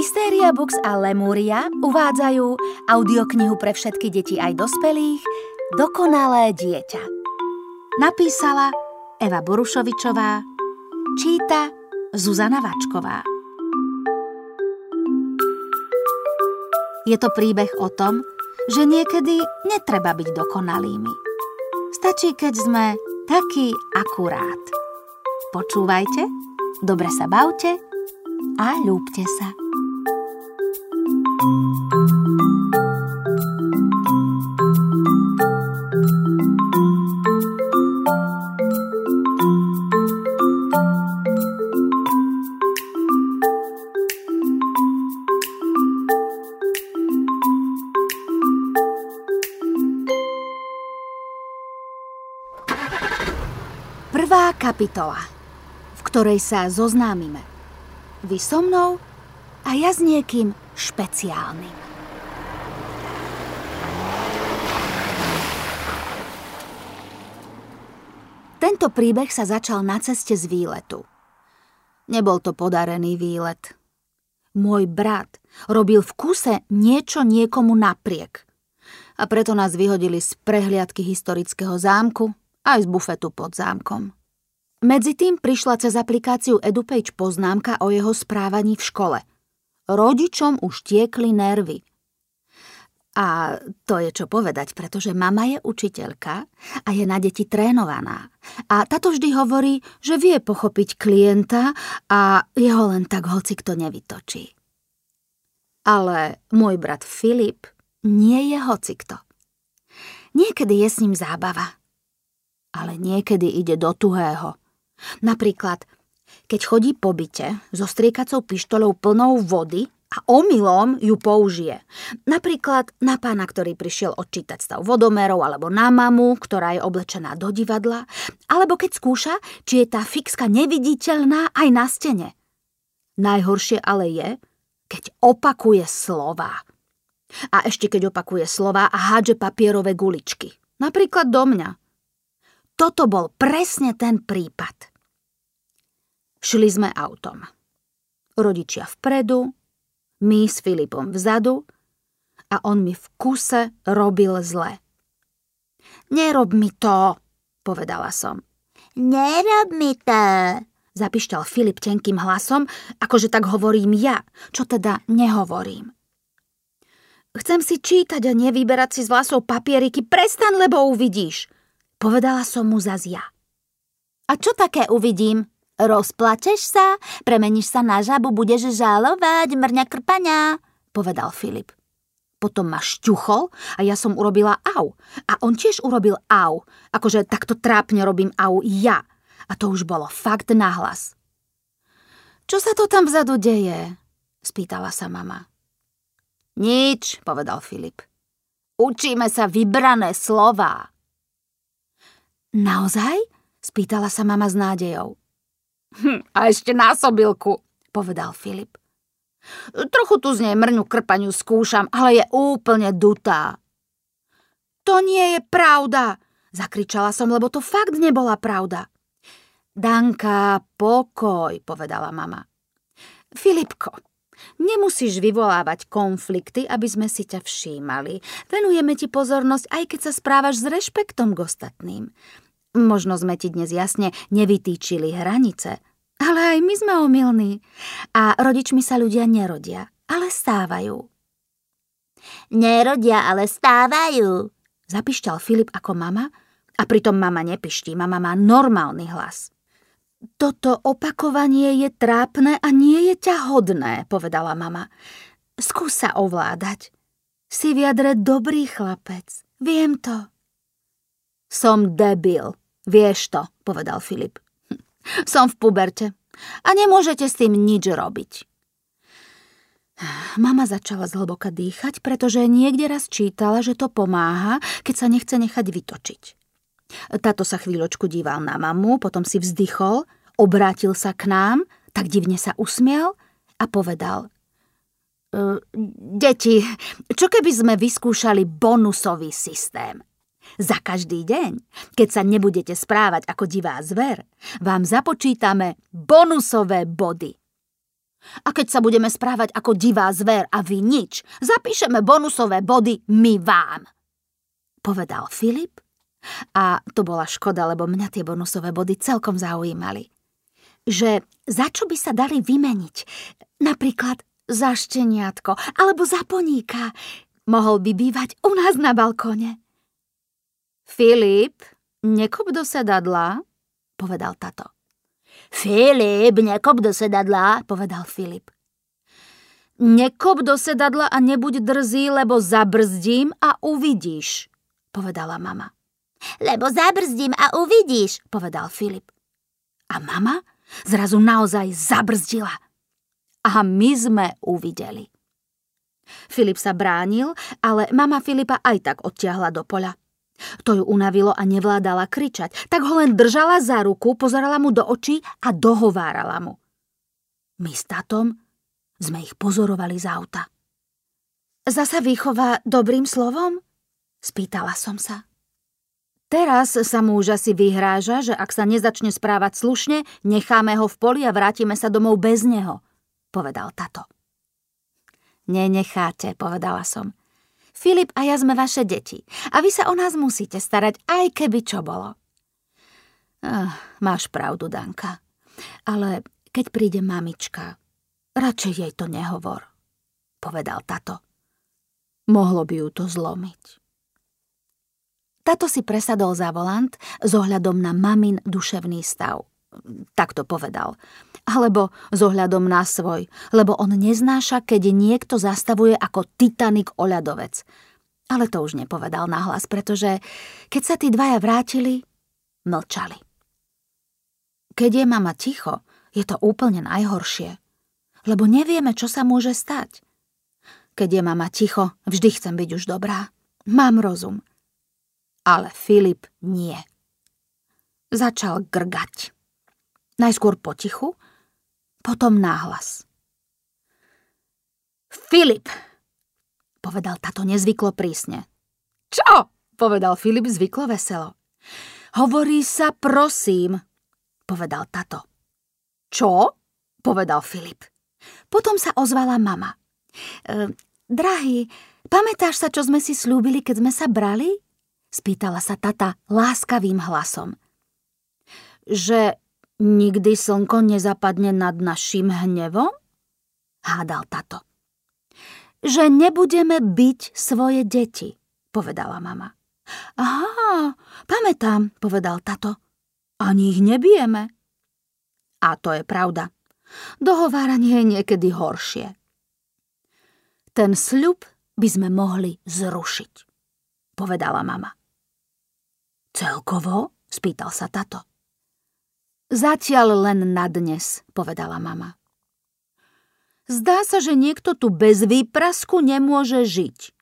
Mystéria Books a Lemúria uvádzajú audioknihu pre všetky deti aj dospelých Dokonalé dieťa. Napísala Eva Borušovičová, číta Zuzana Vačková. Je to príbeh o tom, že niekedy netreba byť dokonalými. Stačí, keď sme takí akurát. Počúvajte, dobre sa bavte a ľúbte sa. Prvá kapitola, v ktorej sa zoznámime. Vy so mnou a ja s niekým špeciálnym. Tento príbeh sa začal na ceste z výletu. Nebol to podarený výlet. Môj brat robil v kuse niečo niekomu napriek. A preto nás vyhodili z prehliadky historického zámku aj z bufetu pod zámkom. Medzitým prišla cez aplikáciu EduPage poznámka o jeho správaní v škole. Rodičom už tiekli nervy. A to je čo povedať, pretože mama je učiteľka a je na deti trénovaná. A táto vždy hovorí, že vie pochopiť klienta a jeho len tak hocikto nevytočí. Ale môj brat Filip nie je hocikto. Niekedy je s ním zábava, ale niekedy ide do tuhého. Napríklad, keď chodí po byte so striekacou pištoľou plnou vody a omylom ju použije. Napríklad na pána, ktorý prišiel odčítať stav vodomerov, alebo na mamu, ktorá je oblečená do divadla, alebo keď skúša, či je tá fixka neviditeľná aj na stene. Najhoršie ale je, keď opakuje slová. A ešte keď opakuje slová a hádže papierové guličky. Napríklad do mňa. Toto bol presne ten prípad. Šli sme autom. Rodičia vpredu, my s Filipom vzadu a on mi v kuse robil zle. Nerob mi to, povedala som. Nerob mi to, zapišťal Filip tenkým hlasom, akože tak hovorím ja, čo teda nehovorím. Chcem si čítať a nevyberať si z vlasov papieriky, prestan, lebo uvidíš. Povedala som mu zas ja. A čo také uvidím? Rozplačeš sa? Premeníš sa na žabu, budeš žalovať, mrňa krpania, povedal Filip. Potom ma šťuchol a ja som urobila au. A on tiež urobil au. Akože takto trápne robím au ja. A to už bolo fakt nahlas. Čo sa to tam vzadu deje? Spýtala sa mama. Nič, povedal Filip. Učíme sa vybrané slová. Naozaj? Spýtala sa mama s nádejou. A ešte násobilku, povedal Filip. Trochu tu z nej mrňu krpaňu skúšam, ale je úplne dutá. To nie je pravda, zakričala som, lebo to fakt nebola pravda. Danka, pokoj, povedala mama. Filipko, nemusíš vyvolávať konflikty, aby sme si ťa všímali. Venujeme ti pozornosť, aj keď sa správaš s rešpektom k ostatným. Možno sme ti dnes jasne nevytýčili hranice, ale aj my sme omylní. A rodičmi sa ľudia nerodia, ale stávajú. Nerodia, ale stávajú, zapišťal Filip ako mama, a pritom mama nepiští, mama má normálny hlas. Toto opakovanie je trápne a nie je ťa hodné, povedala mama. Skús sa ovládať. Si v jadre dobrý chlapec, viem to. Som debil, vieš to, povedal Filip. Som v puberte a nemôžete s tým nič robiť. Mama začala zhlboka dýchať, pretože niekde raz čítala, že to pomáha, keď sa nechce nechať vytočiť. Táto sa chvíľočku díval na mamu, potom si vzdychol, obrátil sa k nám, tak divne sa usmiel a povedal: Deti, čo keby sme vyskúšali bonusový systém? Za každý deň, keď sa nebudete správať ako divá zver, vám započítame bonusové body. A keď sa budeme správať ako divá zver a vy nič, zapíšeme bonusové body my vám, povedal Filip. A to bola škoda, lebo mňa tie bonusové body celkom zaujímali. Že za čo by sa dali vymeniť? Napríklad za šteniatko alebo za poníka. Mohol by bývať u nás na balkóne. Filip, nekop do sedadla, povedal tato. Filip, nekop do sedadla, povedal Filip. Nekop do sedadla a nebuď drzý, lebo zabrzdím a uvidíš, povedala mama. Lebo zabrzdím a uvidíš, povedal Filip. A mama zrazu naozaj zabrzdila. A my sme uvideli. Filip sa bránil, ale mama Filipa aj tak odtiahla do poľa. To ju unavilo a nevládala kričať, tak ho len držala za ruku, pozerala mu do očí a dohovárala mu. My s tatom sme ich pozorovali z auta. Zasa výchova dobrým slovom? Spýtala som sa. Teraz sa mu už asi vyhráža, že ak sa nezačne správať slušne, necháme ho v poli a vrátime sa domov bez neho, povedal tato. Nenecháte, povedala som. Filip a ja sme vaše deti a vy sa o nás musíte starať, aj keby čo bolo. Máš pravdu, Danka, ale keď príde mamička, radšej jej to nehovor, povedal tato. Mohlo by ju to zlomiť. Tato si presadol za volant s ohľadom na mamin duševný stav. Tak to povedal. Alebo s ohľadom na svoj, lebo on neznáša, keď niekto zastavuje ako Titanic o ľadovec. Ale to už nepovedal nahlas, pretože keď sa tí dvaja vrátili, mlčali. Keď je mama ticho, je to úplne najhoršie, lebo nevieme, čo sa môže stať. Keď je mama ticho, vždy chcem byť už dobrá. Mám rozum. Ale Filip nie. Začal grgať. Najskôr potichu, potom náhlas. Filip, povedal tato nezvyklo prísne. Čo? Povedal Filip zvyklo veselo. Hovorí sa prosím, povedal tato. Čo? Povedal Filip. Potom sa ozvala mama. Drahý, pamätáš sa, čo sme si slúbili, keď sme sa brali? Spýtala sa tata láskavým hlasom. Že nikdy slnko nezapadne nad naším hnevom? Hádal tato. Že nebudeme biť svoje deti, povedala mama. Aha, pamätám, povedal tato. Ani ich nebijeme. A to je pravda. Dohováranie je niekedy horšie. Ten sľub by sme mohli zrušiť, povedala mama. Celkovo? Spýtal sa tato. Zatiaľ len na dnes, povedala mama. Zdá sa, že niekto tu bez výprasku nemôže žiť.